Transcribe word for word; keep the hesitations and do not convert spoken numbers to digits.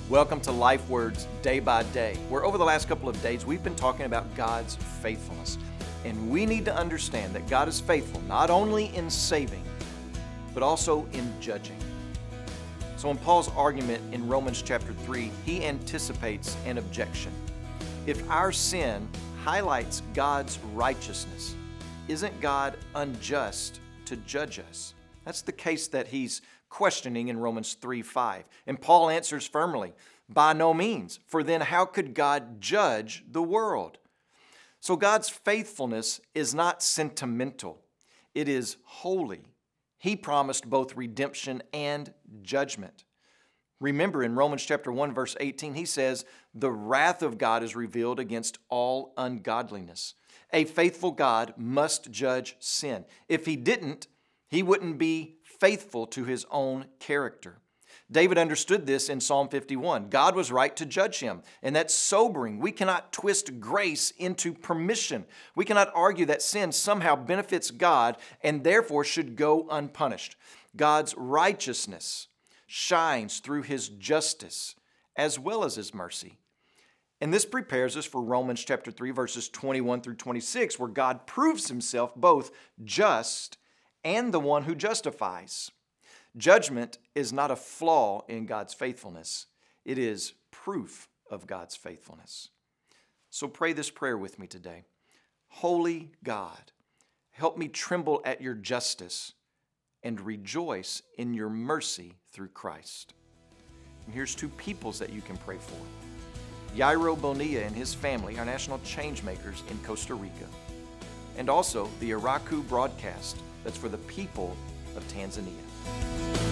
Welcome to Life Words Day by Day, where over the last couple of days we've been talking about God's faithfulness. And we need to understand that God is faithful not only in saving, but also in judging. So in Paul's argument in Romans chapter three, he anticipates an objection. If our sin highlights God's righteousness, isn't God unjust to judge us? That's the case that he's questioning in Romans three five. And Paul answers firmly, by no means, for then how could God judge the world? So God's faithfulness is not sentimental. It is holy. He promised both redemption and judgment. Remember in Romans chapter one, verse eighteen, he says, the wrath of God is revealed against all ungodliness. A faithful God must judge sin. If he didn't, he wouldn't be faithful to his own character. David understood this in Psalm fifty-one. God was right to judge him, and that's sobering. We cannot twist grace into permission. We cannot argue that sin somehow benefits God and therefore should go unpunished. God's righteousness shines through his justice as well as his mercy. And this prepares us for Romans chapter three, verses twenty-one through twenty-six, where God proves himself both just and the one who justifies. Judgment is not a flaw in God's faithfulness. It is proof of God's faithfulness. So pray this prayer with me today. Holy God, help me tremble at your justice and rejoice in your mercy through Christ. And here's two peoples that you can pray for. Yairo Bonilla and his family are national change makers in Costa Rica. And also the Iraku broadcast, that's for the people of Tanzania.